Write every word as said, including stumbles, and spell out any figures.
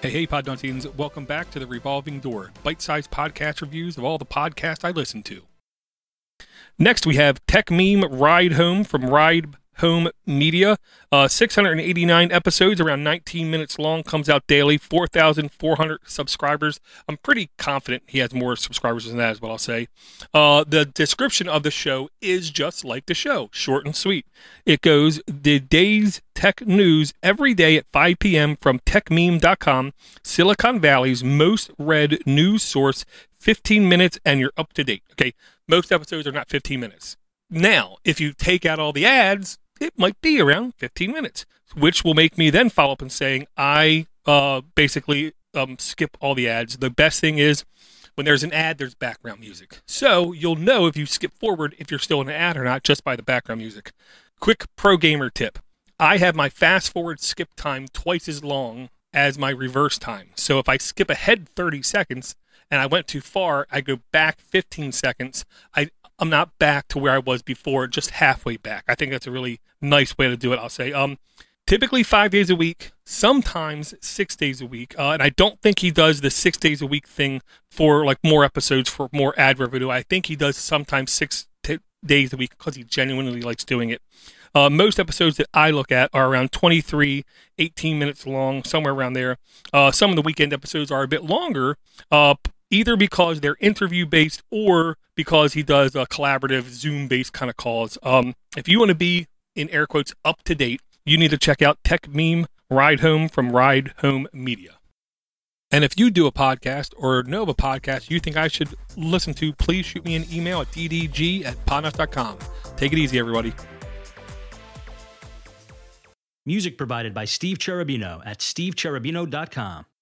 Hey, hey, Podnuttians. Welcome back to the Revolving Door, bite-sized podcast reviews of all the podcasts I listen to. Next, we have Tech Meme Ride Home from Ride Home Media. Uh, six hundred eighty-nine episodes, around nineteen minutes long, comes out daily, four thousand four hundred subscribers. I'm pretty confident he has more subscribers than that, is what I'll say. Uh, the description of the show is just like the show, short and sweet. It goes, the day's tech news every day at five p.m. from tech meme dot com, Silicon Valley's most read news source, fifteen minutes, and you're up to date. Okay, most episodes are not fifteen minutes. Now, if you take out all the ads, it might be around fifteen minutes, which will make me then follow up and saying, I uh, basically um, skip all the ads. The best thing is when there's an ad, there's background music. So you'll know if you skip forward if you're still in an ad or not just by the background music. Quick pro gamer tip. I have my fast forward skip time twice as long as my reverse time. So if I skip ahead thirty seconds and I went too far, I go back fifteen seconds. I I'm not back to where I was before, just halfway back. I think that's a really nice way to do it, I'll say. Um, typically five days a week, sometimes six days a week. Uh, and I don't think he does the six days a week thing for like more episodes, for more ad revenue. I think he does sometimes six t- days a week because he genuinely likes doing it. Uh, most episodes that I look at are around twenty-three, eighteen minutes long, somewhere around there. Uh, some of the weekend episodes are a bit longer, uh, either because they're interview-based or because he does a collaborative Zoom-based kind of calls. Um, if you want to be, in air quotes, up-to-date, you need to check out Tech Meme Ride Home from Ride Home Media. And if you do a podcast or know of a podcast you think I should listen to, please shoot me an email at d d g at podnuts dot com. Take it easy, everybody. Music provided by Steve Cherubino at steve cherubino dot com.